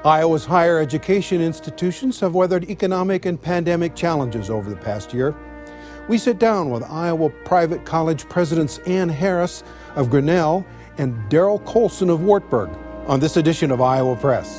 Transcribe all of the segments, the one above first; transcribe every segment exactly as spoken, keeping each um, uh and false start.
Iowa's higher education institutions have weathered economic and pandemic challenges over the past year. We sit down with Iowa private college presidents Ann Harris of Grinnell and Daryl Colson of Wartburg on this edition of Iowa Press.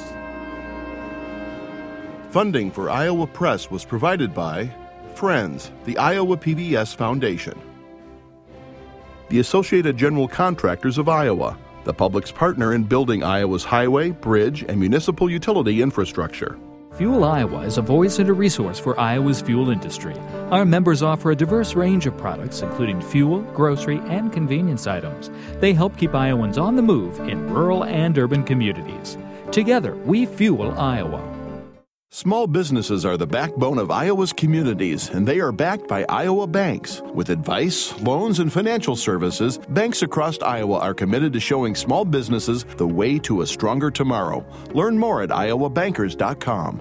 Funding for Iowa Press was provided by Friends, the Iowa P B S Foundation, the Associated General Contractors of Iowa, the public's partner in building Iowa's highway, bridge, and municipal utility infrastructure. Fuel Iowa is a voice and a resource for Iowa's fuel industry. Our members offer a diverse range of products, including fuel, grocery, and convenience items. They help keep Iowans on the move in rural and urban communities. Together, we fuel Iowa. Small businesses are the backbone of Iowa's communities, and they are backed by Iowa banks. With advice, loans, and financial services, banks across Iowa are committed to showing small businesses the way to a stronger tomorrow. Learn more at iowa bankers dot com.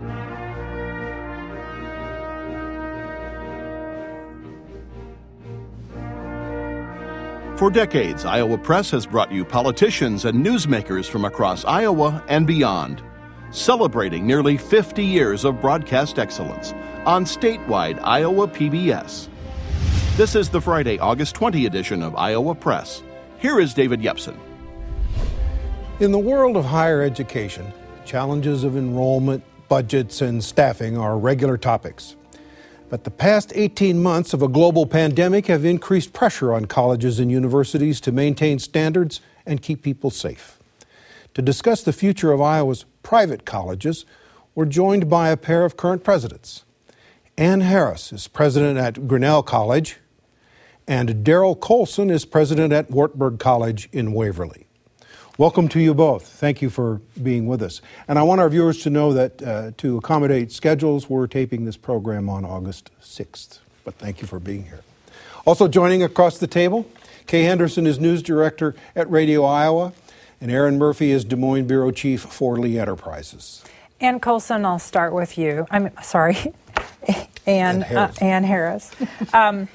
For decades, Iowa Press has brought you politicians and newsmakers from across Iowa and beyond, celebrating nearly fifty years of broadcast excellence on statewide Iowa P B S. This is the Friday, August twentieth edition of Iowa Press. Here is David Yepsen. In the world of higher education, challenges of enrollment, budgets, and staffing are regular topics. But the past eighteen months of a global pandemic have increased pressure on colleges and universities to maintain standards and keep people safe. To discuss the future of Iowa's private colleges, we're joined by a pair of current presidents. Ann Harris is president at Grinnell College, and Daryl Colson is president at Wartburg College in Waverly. Welcome to you both. Thank you for being with us. And I want our viewers to know that uh, to accommodate schedules, we're taping this program on August sixth. But thank you for being here. Also joining across the table, Kay Henderson is news director at Radio Iowa, and Aaron Murphy is Des Moines Bureau Chief for Lee Enterprises. Ann Colson, I'll start with you. I'm sorry, Ann, Ann Harris. Uh, Ann Harris. um,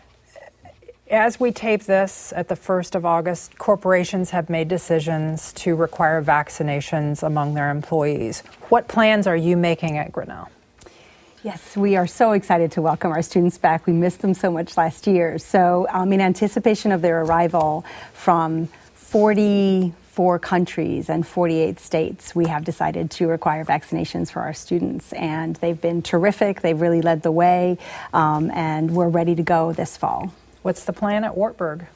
as we tape this at the first of August, corporations have made decisions to require vaccinations among their employees. What plans are you making at Grinnell? Yes, we are so excited to welcome our students back. We missed them so much last year. So um, in anticipation of their arrival from forty-four countries and forty-eight states, we have decided to require vaccinations for our students. And they've been terrific. They've really led the way, um, and we're ready to go this fall. What's the plan at Wartburg?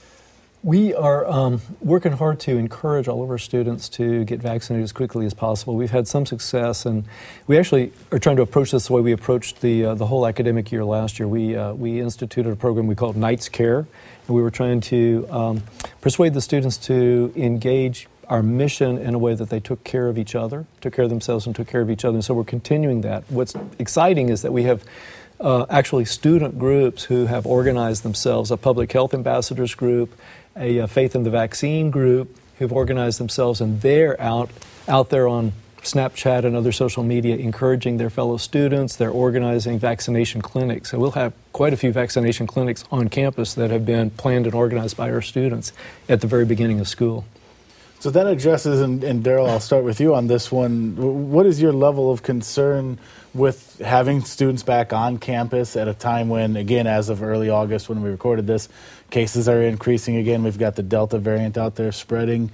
We are um, working hard to encourage all of our students to get vaccinated as quickly as possible. We've had some success, and we actually are trying to approach this the way we approached the uh, the whole academic year last year. We uh, we instituted a program we called Knights Care, and we were trying to um, persuade the students to engage our mission in a way that they took care of each other, took care of themselves, and took care of each other. And so we're continuing that. What's exciting is that we have uh, actually student groups who have organized themselves, a public health ambassadors group, a, a Faith in the Vaccine group, who've organized themselves, and they're out out there on Snapchat and other social media encouraging their fellow students. They're organizing vaccination clinics. So we'll have quite a few vaccination clinics on campus that have been planned and organized by our students at the very beginning of school. So that addresses, and, and Daryl, I'll start with you on this one. What is your level of concern with having students back on campus at a time when, again, as of early August when we recorded this, cases are increasing again? We've got the Delta variant out there spreading.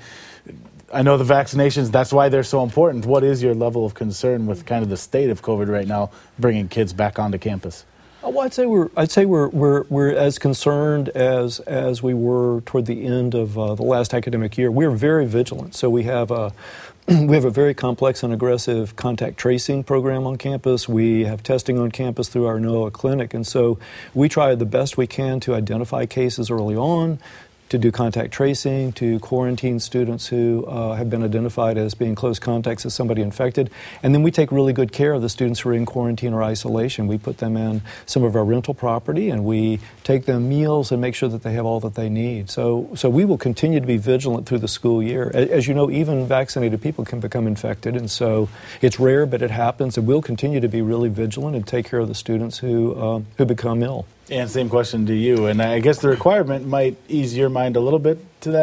I know the vaccinations, that's why they're so important. What is your level of concern with kind of the state of COVID right now, bringing kids back onto campus? Well, I'd say we're I'd say we're we're we're as concerned as as we were toward the end of uh, the last academic year. We're very vigilant. So we have a we have a very complex and aggressive contact tracing program on campus. We have testing on campus through our NOAA clinic, and so we try the best we can to identify cases early on, to do contact tracing, to quarantine students who uh, have been identified as being close contacts with somebody infected. And then we take really good care of the students who are in quarantine or isolation. We put them in some of our rental property, and we take them meals and make sure that they have all that they need. So, so we will continue to be vigilant through the school year. As you know, even vaccinated people can become infected, and so it's rare, but it happens, and we'll continue to be really vigilant and take care of the students who uh, who become ill. And same question to you. And I guess the requirement might ease your mind a little bit to that, Ed?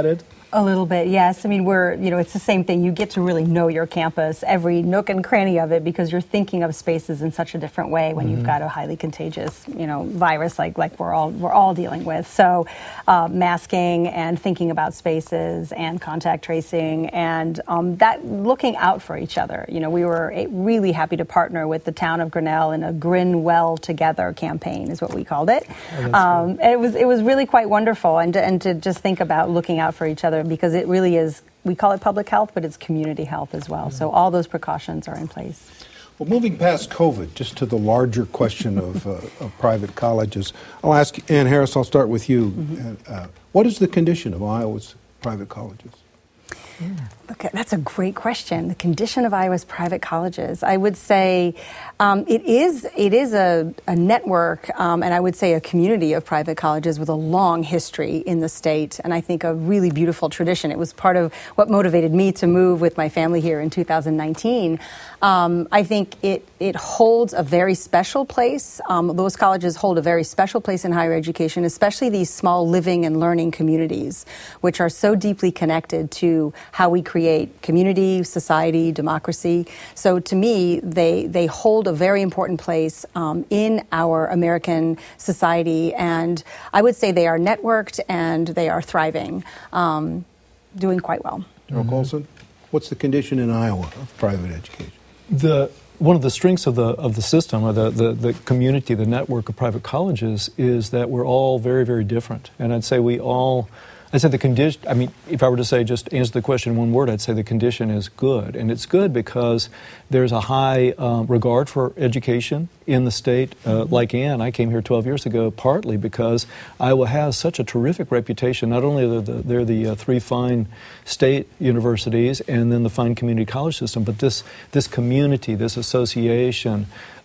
A little bit, yes. I mean, we're, you know, it's the same thing. You get to really know your campus, every nook and cranny of it, because you're thinking of spaces in such a different way when mm-hmm. you've got a highly contagious, you know, virus like like we're all we're all dealing with. So, uh, masking and thinking about spaces and contact tracing and um, that looking out for each other. You know, we were really happy to partner with the town of Grinnell in a Grin Well Together campaign, is what we called it. Oh, um, and it was it was really quite wonderful, and to, and to just think about looking out for each other. Because it really is, we call it public health, but it's community health as well. Mm-hmm. So all those precautions are in place. Well, moving past COVID, just to the larger question of, uh, of private colleges, I'll ask Ann Harris, I'll start with you. Mm-hmm. Uh, what is the condition of Iowa's private colleges? Yeah. Okay, that's a great question. The condition of Iowa's private colleges. I would say um, it is it is a, a network, um, and I would say a community of private colleges with a long history in the state, and I think a really beautiful tradition. It was part of what motivated me to move with my family here in two thousand nineteen. Um, I think it it holds a very special place. Um, those colleges hold a very special place in higher education, especially these small living and learning communities, which are so deeply connected to how we create community, society, democracy. So to me, they they hold a very important place um, in our American society, and I would say they are networked and they are thriving, um, doing quite well. Darrell Colson, what's the condition in Iowa of private education? The one of the strengths of the of the system, or the, the, the community, the network of private colleges, is that we're all very, very different. And I'd say we all, I'd say the condition, I mean, if I were to say, just answer the question in one word, I'd say the condition is good. And it's good because there's a high uh, regard for education in the state. Uh, like Ann, I came here twelve years ago partly because Iowa has such a terrific reputation. Not only are the, they're the uh, three fine state universities and then the fine community college system, but this this community, this association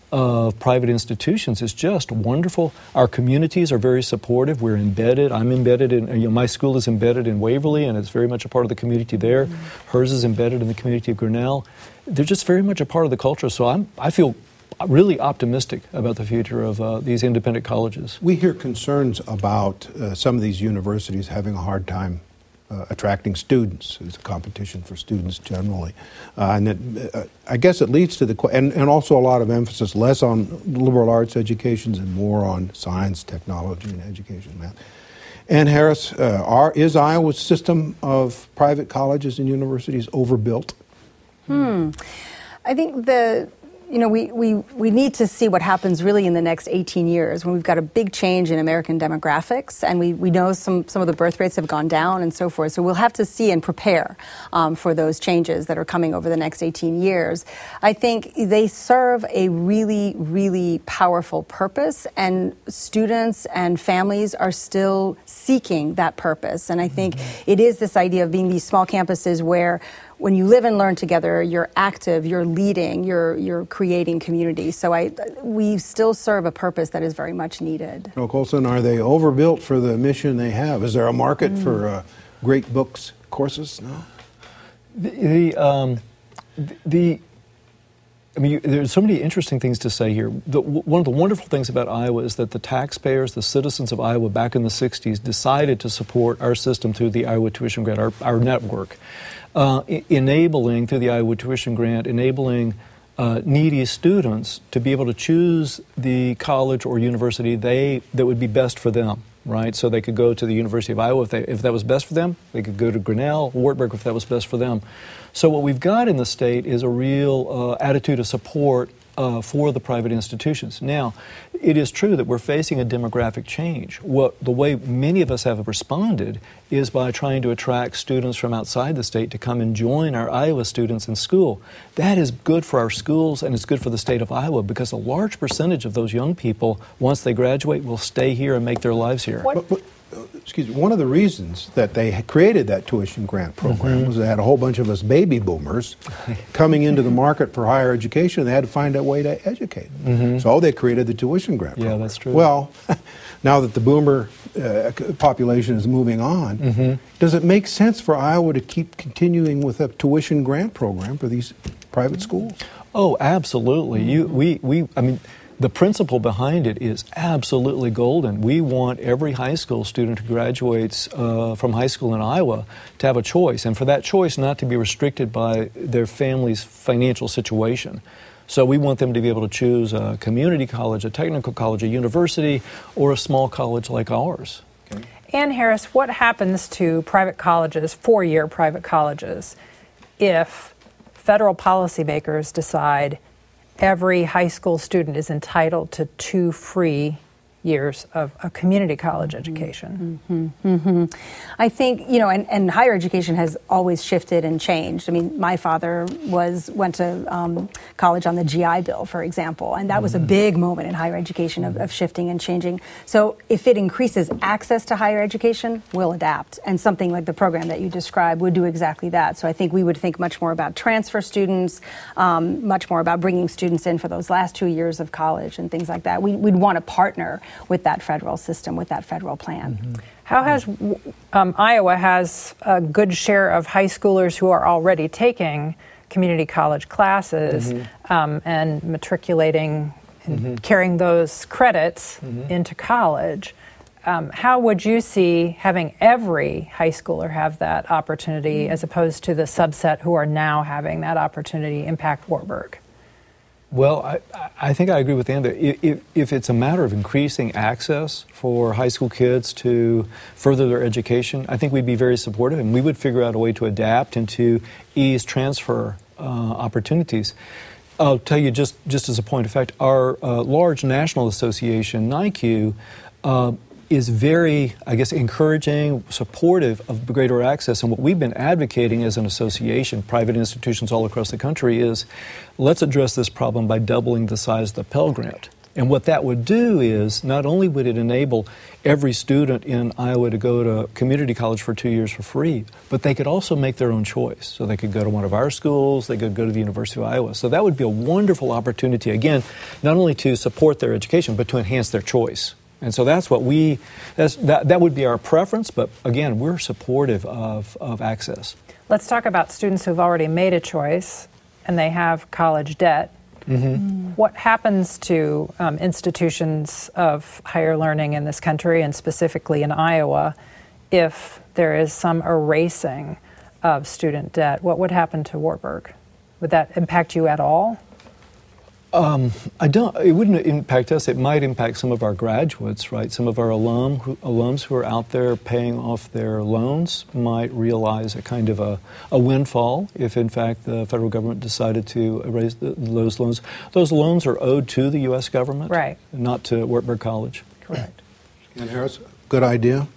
of private institutions is just wonderful. Our communities are very supportive. We're embedded. I'm embedded in, you know, my school is embedded in Waverly, and it's very much a part of the community there. Mm-hmm. Hers is embedded in the community of Grinnell. They're just very much a part of the culture. So I'm, I feel really optimistic about the future of uh, these independent colleges. We hear concerns about uh, some of these universities having a hard time Uh, attracting students. It's a competition for students generally. Uh, and that, uh, I guess it leads to the, and, and also a lot of emphasis less on liberal arts educations and more on science, technology, and education, math. Ann Harris, uh, are, is Iowa's system of private colleges and universities overbuilt? Hmm. I think the You know, we, we, we need to see what happens really in the next eighteen years when we've got a big change in American demographics, and we, we know some, some of the birth rates have gone down and so forth. So we'll have to see and prepare um, for those changes that are coming over the next eighteen years. I think they serve a really, really powerful purpose, and students and families are still seeking that purpose. And I think mm-hmm. it is this idea of being these small campuses where when you live and learn together, you're active, you're leading, you're you're creating community. So I, we still serve a purpose that is very much needed. Darrell Colson, are they overbuilt for the mission they have? Is there a market mm. for uh, great books courses? No. The, the, um, the I mean, you, there's so many interesting things to say here. The, one of the wonderful things about Iowa is that the taxpayers, the citizens of Iowa back in the sixties decided to support our system through the Iowa Tuition Grant, our, our network. Uh, enabling, through the Iowa Tuition Grant, enabling uh, needy students to be able to choose the college or university they that would be best for them, right? So they could go to the University of Iowa if, they, if that was best for them. They could go to Grinnell, Wartburg if that was best for them. So what we've got in the state is a real uh, attitude of support Uh, for the private institutions. Now, it is true that we're facing a demographic change. What the way many of us have responded is by trying to attract students from outside the state to come and join our Iowa students in school. That is good for our schools, and it's good for the state of Iowa, because a large percentage of those young people, once they graduate, will stay here and make their lives here. But, but, excuse me, one of the reasons that they created that tuition grant program mm-hmm. was they had a whole bunch of us baby boomers coming into the market for higher education, and they had to find a way to educate them. Mm-hmm. So they created the tuition grant program. Yeah, that's true. Well, now that the boomer uh, population is moving on, mm-hmm. does it make sense for Iowa to keep continuing with a tuition grant program for these private schools? Oh, absolutely. Mm-hmm. You, we, we, I mean, the principle behind it is absolutely golden. We want every high school student who graduates uh, from high school in Iowa to have a choice, and for that choice not to be restricted by their family's financial situation. So we want them to be able to choose a community college, a technical college, a university, or a small college like ours. Okay. Ann Harris, what happens to private colleges, four-year private colleges, if federal policymakers decide every high school student is entitled to two free years of a community college education? Mm-hmm. Mm-hmm. I think, you know, and, and higher education has always shifted and changed. I mean, my father was went to um, college on the G I Bill, for example, and that mm-hmm. was a big moment in higher education of, of shifting and changing. So if it increases access to higher education, we'll adapt. And something like the program that you described would do exactly that. So I think we would think much more about transfer students, um, much more about bringing students in for those last two years of college and things like that. We, we'd want to partner with that federal system, with that federal plan. Mm-hmm. How has um, Iowa has a good share of high schoolers who are already taking community college classes mm-hmm. um, and matriculating and mm-hmm. carrying those credits mm-hmm. into college. Um, how would you see having every high schooler have that opportunity mm-hmm. as opposed to the subset who are now having that opportunity impact Wartburg? Well, I, I think I agree with Ann that if, if it's a matter of increasing access for high school kids to further their education, I think we'd be very supportive, and we would figure out a way to adapt and to ease transfer uh, opportunities. I'll tell you just, just as a point of fact, our uh, large national association, N I C U, uh, is very, I guess, encouraging, supportive of greater access. And what we've been advocating as an association, private institutions all across the country, is let's address this problem by doubling the size of the Pell Grant. And what that would do is not only would it enable every student in Iowa to go to community college for two years for free, but they could also make their own choice. So they could go to one of our schools, they could go to the University of Iowa. So that would be a wonderful opportunity, again, not only to support their education, but to enhance their choice. And so that's what we, that's, that, that would be our preference, but again, we're supportive of, of access. Let's talk about students who've already made a choice and they have college debt. Mm-hmm. What happens to um, institutions of higher learning in this country, and specifically in Iowa, if there is some erasing of student debt? What would happen to Wartburg? Would that impact you at all? Um, I don't. It wouldn't impact us. It might impact some of our graduates, right? Some of our alum who, alums who are out there paying off their loans might realize a kind of a, a windfall if, in fact, the federal government decided to erase the, those loans. Those loans are owed to the U S government, right? Not to Wartburg College. Correct. And Harris, good idea.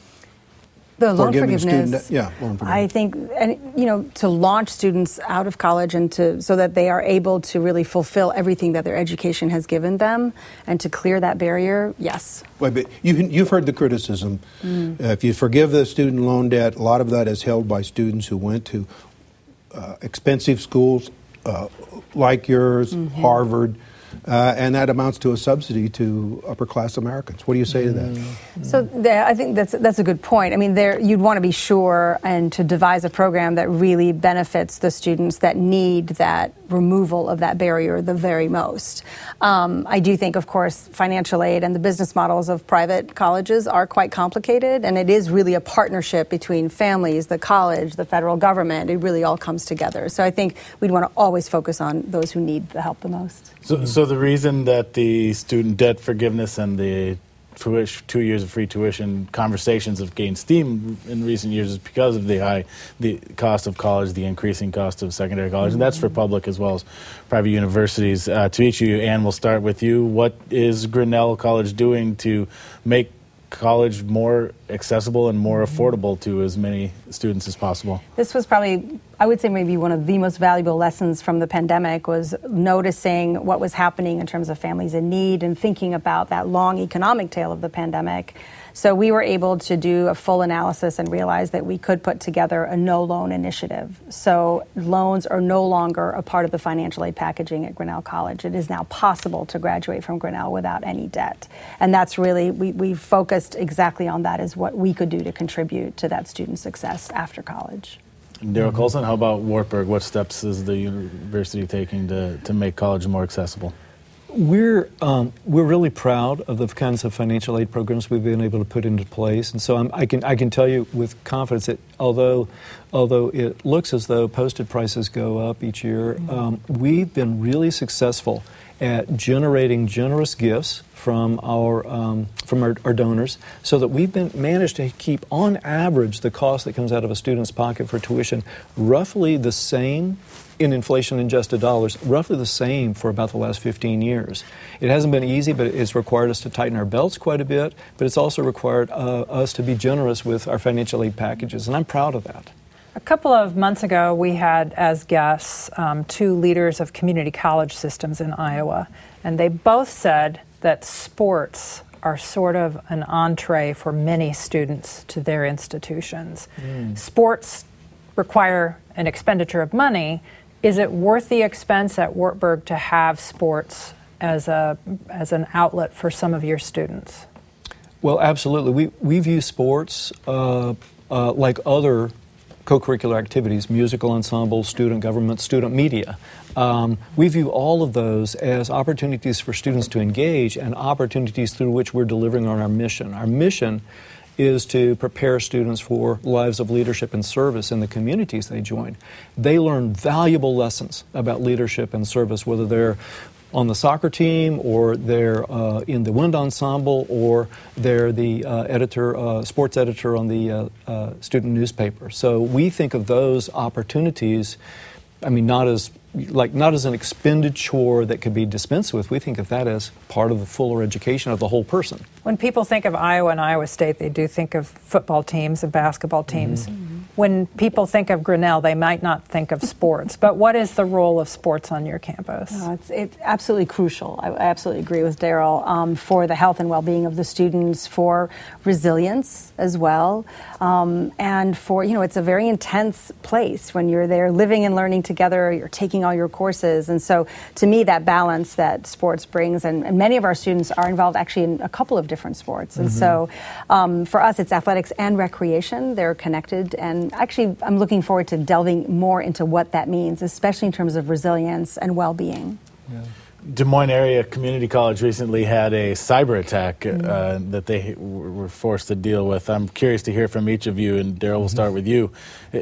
The loan forgiveness, student, yeah, loan forgiveness. I think, and you know, to launch students out of college and to so that they are able to really fulfill everything that their education has given them, and to clear that barrier, yes. Wait, but you, you've heard the criticism. Mm. Uh, if you forgive the student loan debt, a lot of that is held by students who went to uh, expensive schools uh, like yours, mm-hmm. Harvard. Uh, and that amounts to a subsidy to upper-class Americans. What do you say to that? Mm-hmm. So there, I think that's that's a good point. I mean, there you'd want to be sure and to devise a program that really benefits the students that need that removal of that barrier the very most. Um, I do think, of course, financial aid and the business models of private colleges are quite complicated, and it is really a partnership between families, the college, the federal government. It really all comes together. So I think we'd want to always focus on those who need the help the most. So, so the reason that the student debt forgiveness and the tuition, two years of free tuition conversations have gained steam in recent years is because of the high the cost of college, the increasing cost of secondary college, and that's for public as well as private universities. Uh, to each of you, Ann, we'll start with you. What is Grinnell College doing to make college more accessible and more affordable to as many students as possible? This was probably, I would say, maybe one of the most valuable lessons from the pandemic was noticing what was happening in terms of families in need and thinking about that long economic tail of the pandemic. So we were able to do a full analysis and realize that we could put together a no-loan initiative. So loans are no longer a part of the financial aid packaging at Grinnell College. It is now possible to graduate from Grinnell without any debt. And that's really, we, we focused exactly on that as what we could do to contribute to that student success after college. Daryl mm-hmm. Colson, how about Wartburg? What steps is the university taking to, to make college more accessible? We're um, we're really proud of the kinds of financial aid programs we've been able to put into place, and so I'm, I can I can tell you with confidence that although although it looks as though posted prices go up each year, um, we've been really successful at generating generous gifts from our um, from our, our donors, so that we've been managed to keep on average the cost that comes out of a student's pocket for tuition roughly the same in inflation-adjusted dollars, roughly the same for about the last fifteen years. It hasn't been easy, but it's required us to tighten our belts quite a bit, but it's also required uh, us to be generous with our financial aid packages, and I'm proud of that. A couple of months ago, we had as guests um, two leaders of community college systems in Iowa, and they both said that sports are sort of an entree for many students to their institutions. Mm. Sports require an expenditure of money. Is it worth the expense at Wartburg to have sports as a as an outlet for some of your students? Well, absolutely. We we view sports uh, uh, like other co-curricular activities, musical ensembles, student government, student media. Um, we view all of those as opportunities for students to engage and opportunities through which we're delivering on our mission. Our mission is to prepare students for lives of leadership and service in the communities they join. They learn valuable lessons about leadership and service, whether they're on the soccer team or they're uh, in the wind ensemble or they're the uh, editor, uh, sports editor on the uh, uh, student newspaper. So we think of those opportunities, I mean, not as like not as an expended chore that could be dispensed with. We think of that as part of the fuller education of the whole person. When people think of Iowa and Iowa State, they do think of football teams and basketball teams. Mm-hmm. When people think of Grinnell, they might not think of sports. But what is the role of sports on your campus? No, it's, it's absolutely crucial. I, I absolutely agree with Daryl, um, for the health and well-being of the students, for resilience as well, um, and for, you know, it's a very intense place when you're there living and learning together, you're taking all your courses. And so to me, that balance that sports brings, and, and many of our students are involved actually in a couple of different sports. And mm-hmm. so um, for us, it's athletics and recreation. They're connected. And actually, I'm looking forward to delving more into what that means, especially in terms of resilience and well-being. Yeah. Des Moines Area Community College recently had a cyber attack uh, mm-hmm. that they were forced to deal with. I'm curious to hear from each of you, and Daryl, we'll start with you.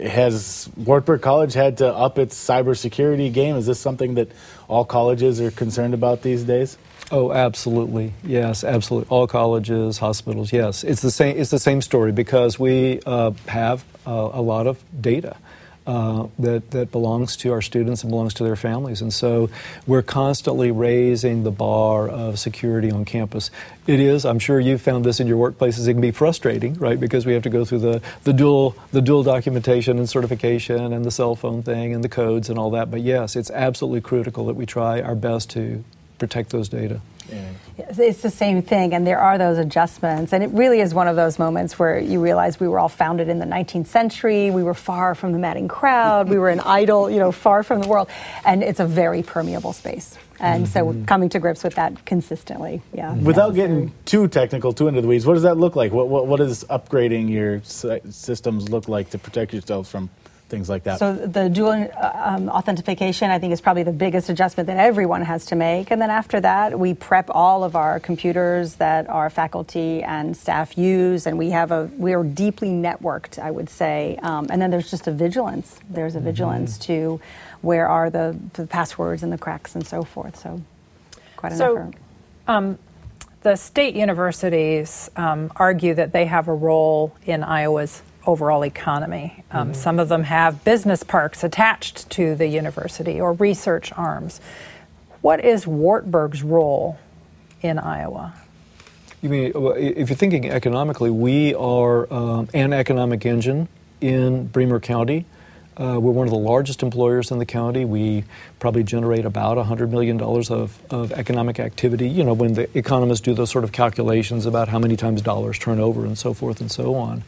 Has Wartburg College had to up its cybersecurity game? Is this something that all colleges are concerned about these days? Oh, absolutely. Yes, absolutely. All colleges, hospitals, yes. It's the same, it's the same story because we uh, have uh, a lot of data. Uh, that, that belongs to our students and belongs to their families. And so we're constantly raising the bar of security on campus. It is, I'm sure you've found this in your workplaces, it can be frustrating, right? Because we have to go through the, the dual the dual documentation and certification and the cell phone thing and the codes and all that. But yes, it's absolutely critical that we try our best to protect those data. Yeah. It's the same thing, and there are those adjustments, and it really is one of those moments where you realize we were all founded in the nineteenth century, we were far from the madding crowd, we were an idle, you know, far from the world, and it's a very permeable space. And mm-hmm. so we're coming to grips with that consistently, yeah. Without necessary. getting too technical, too into the weeds, what does that look like? What, what, what does upgrading your systems look like to protect yourselves from things like that? So the dual um, authentication, I think, is probably the biggest adjustment that everyone has to make. And then after that, we prep all of our computers that our faculty and staff use, and we have a we are deeply networked, I would say. Um, and then there's just a vigilance. There's a vigilance mm-hmm. to where are the, the passwords and the cracks and so forth. So quite an so, effort. Um, the state universities um, argue that they have a role in Iowa's overall economy. Um, mm-hmm. Some of them have business parks attached to the university or research arms. What is Wartburg's role in Iowa? You mean, if you're thinking economically, we are um, an economic engine in Bremer County. Uh, we're one of the largest employers in the county. We probably generate about one hundred million dollars of, of economic activity. You know, when the economists do those sort of calculations about how many times dollars turn over and so forth and so on.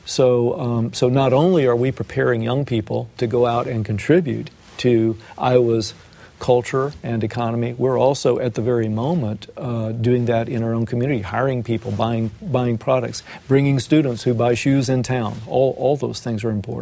So, um, so not only are we preparing young people to go out and contribute to Iowa's culture and economy, we're also at the very moment uh, doing that in our own community, hiring people, buying buying products, bringing students who buy shoes in town. All all those things are important.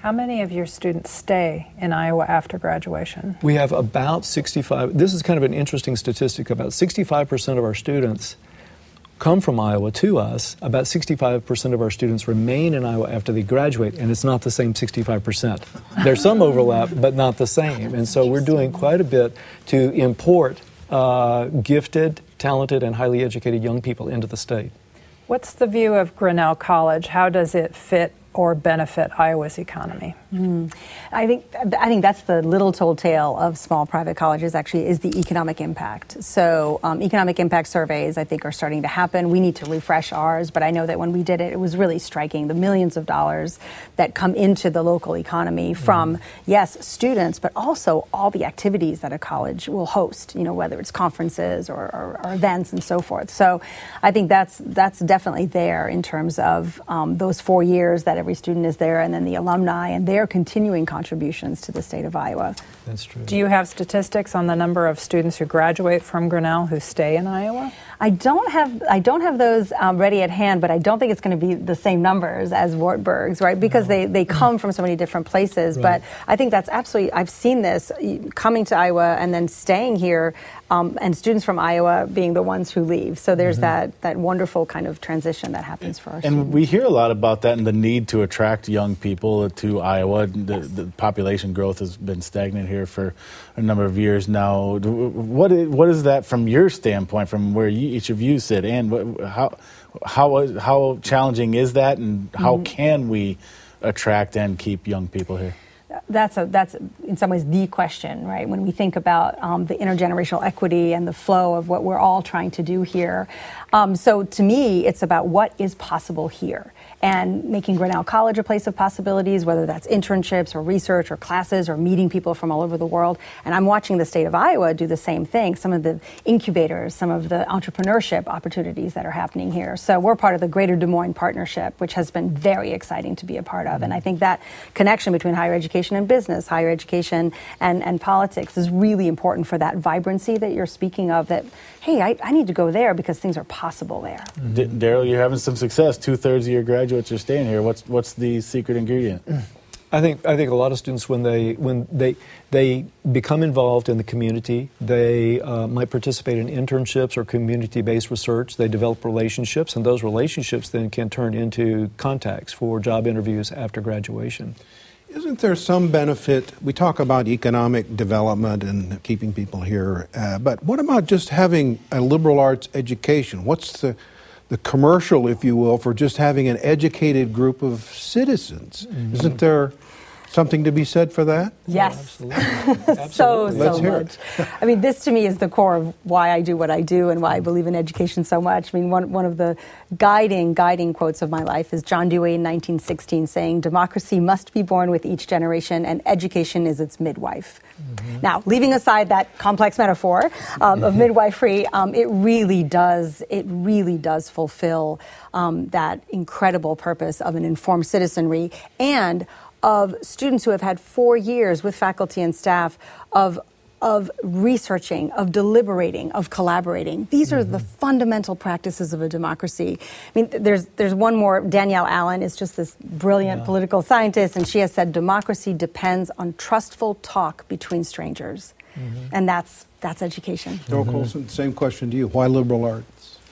How many of your students stay in Iowa after graduation? We have about sixty-five, this is kind of an interesting statistic, about sixty-five percent of our students come from Iowa to us. About sixty-five percent of our students remain in Iowa after they graduate, and it's not the same sixty-five percent. There's some overlap, but not the same. And so we're doing quite a bit to import uh, gifted, talented, and highly educated young people into the state. What's the view of Grinnell College? How does it fit or benefit Iowa's economy? Mm. I think I think that's the little told tale of small private colleges, actually, is the economic impact. So um, economic impact surveys, I think, are starting to happen. We need to refresh ours, but I know that when we did it, it was really striking, the millions of dollars that come into the local economy from, mm. yes, students, but also all the activities that a college will host, you know, whether it's conferences or, or, or events and so forth. So I think that's, that's definitely there in terms of um, those four years that every student is there, and then the alumni and their continuing contributions to the state of Iowa. That's true. Do you have statistics on the number of students who graduate from Grinnell who stay in Iowa? I don't have I don't have those um, ready at hand, but I don't think it's going to be the same numbers as Wartburg's, right? Because no. they, they come from so many different places. Right. But I think that's absolutely, I've seen this coming to Iowa and then staying here, um, and students from Iowa being the ones who leave. So there's mm-hmm. that, that wonderful kind of transition that happens for our and students. And we hear a lot about that and the need to attract young people to Iowa. The, yes. the population growth has been stagnant here for a number of years now. What is, what is that from your standpoint, from where you, each of you sit, and what, how how how challenging is that, and how mm-hmm. can we attract and keep young people here? That's a that's in some ways the question, right? When we think about um, the intergenerational equity and the flow of what we're all trying to do here. Um, so to me, it's about what is possible here, and making Grinnell College a place of possibilities, whether that's internships or research or classes or meeting people from all over the world. And I'm watching the state of Iowa do the same thing, some of the incubators, some of the entrepreneurship opportunities that are happening here. So we're part of the Greater Des Moines Partnership, which has been very exciting to be a part of. And I think that connection between higher education and business, higher education and, and politics is really important for that vibrancy that you're speaking of, that, hey, I, I need to go there because things are possible there. D- Daryl, you're having some success. Two-thirds of your graduates are staying here. What's what's the secret ingredient? I think I think a lot of students, when they when they they become involved in the community, they uh, might participate in internships or community-based research. They develop relationships, and those relationships then can turn into contacts for job interviews after graduation. Isn't there some benefit? We talk about economic development and keeping people here, uh, but what about just having a liberal arts education? What's the the commercial, if you will, for just having an educated group of citizens? Mm-hmm. Isn't there something to be said for that? Yes. Oh, absolutely. so, Absolutely. so Let's hear much. it. I mean, this to me is the core of why I do what I do and why I believe in education so much. I mean, one, one of the guiding, guiding quotes of my life is John Dewey in nineteen sixteen saying, "Democracy must be born with each generation, and education is its midwife." Mm-hmm. Now, leaving aside that complex metaphor um, of midwifery, um, it really does, it really does fulfill um, that incredible purpose of an informed citizenry and of students who have had four years with faculty and staff of of researching, of deliberating, of collaborating. These mm-hmm. are the fundamental practices of a democracy. I mean, there's there's one more. Danielle Allen is just this brilliant yeah. political scientist, and she has said democracy depends on trustful talk between strangers. Mm-hmm. And that's that's education. Daryl mm-hmm. Colson, same question to you. Why liberal arts?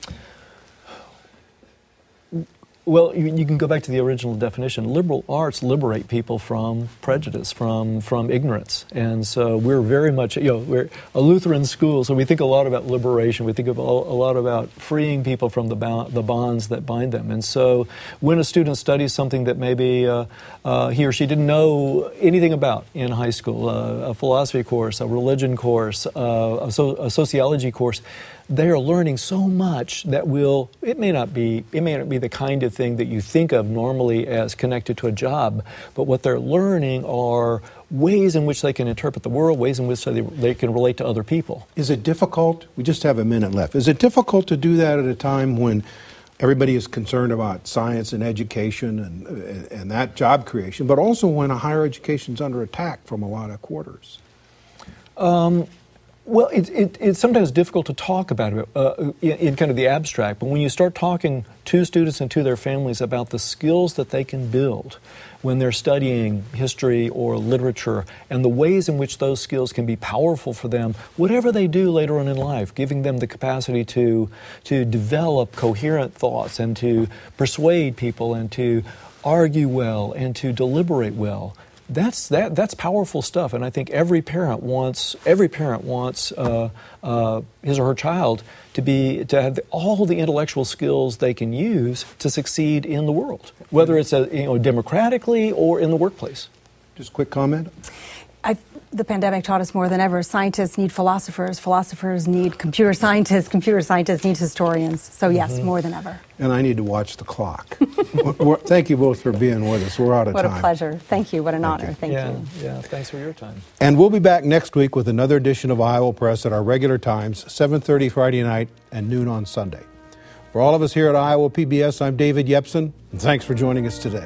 Well, you, you can go back to the original definition. Liberal arts liberate people from prejudice, from from ignorance, and so we're very much, you know, we're a Lutheran school, so we think a lot about liberation. We think of a, a lot about freeing people from the bound, the bonds that bind them. And so, when a student studies something that maybe uh, uh, he or she didn't know anything about in high school, uh, a philosophy course, a religion course, uh, a, so, a sociology course, they are learning so much that will, it may not be, it may not be the kind of thing that you think of normally as connected to a job, but what they're learning are ways in which they can interpret the world, ways in which they, they can relate to other people. Is it difficult? We just have a minute left. Is it difficult to do that at a time when everybody is concerned about science and education and, and that job creation, but also when a higher education is under attack from a lot of quarters? Um, Well, it, it, it's sometimes difficult to talk about it uh, in, in kind of the abstract, but when you start talking to students and to their families about the skills that they can build when they're studying history or literature and the ways in which those skills can be powerful for them, whatever they do later on in life, giving them the capacity to, to develop coherent thoughts and to persuade people and to argue well and to deliberate well. That's that. That's powerful stuff, and I think every parent wants every parent wants uh, uh, his or her child to be to have the, all the intellectual skills they can use to succeed in the world, whether it's a, you know democratically or in the workplace. Just a quick comment. I, the pandemic taught us more than ever. Scientists need philosophers. Philosophers need computer scientists. Computer scientists need historians. So yes, mm-hmm. more than ever. And I need to watch the clock. Thank you both for being with us. We're out of what time. What a pleasure. Thank you. What an Thank honor. you. Thank yeah, you. Yeah, thanks for your time. And we'll be back next week with another edition of Iowa Press at our regular times, seven thirty Friday night and noon on Sunday. For all of us here at Iowa P B S, I'm David Yepsen, and thanks for joining us today.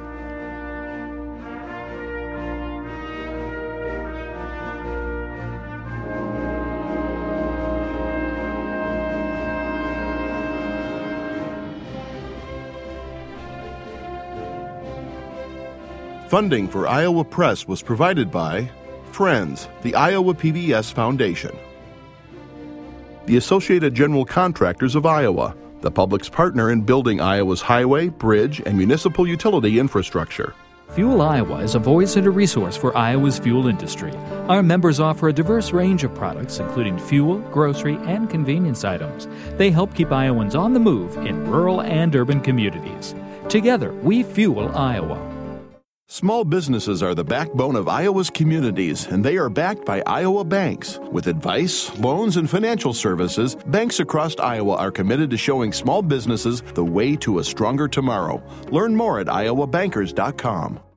Funding for Iowa Press was provided by Friends, the Iowa P B S Foundation, the Associated General Contractors of Iowa, the public's partner in building Iowa's highway, bridge, and municipal utility infrastructure. Fuel Iowa is a voice and a resource for Iowa's fuel industry. Our members offer a diverse range of products, including fuel, grocery, and convenience items. They help keep Iowans on the move in rural and urban communities. Together, we fuel Iowa. Small businesses are the backbone of Iowa's communities, and they are backed by Iowa banks. With advice, loans, and financial services, banks across Iowa are committed to showing small businesses the way to a stronger tomorrow. Learn more at iowa bankers dot com.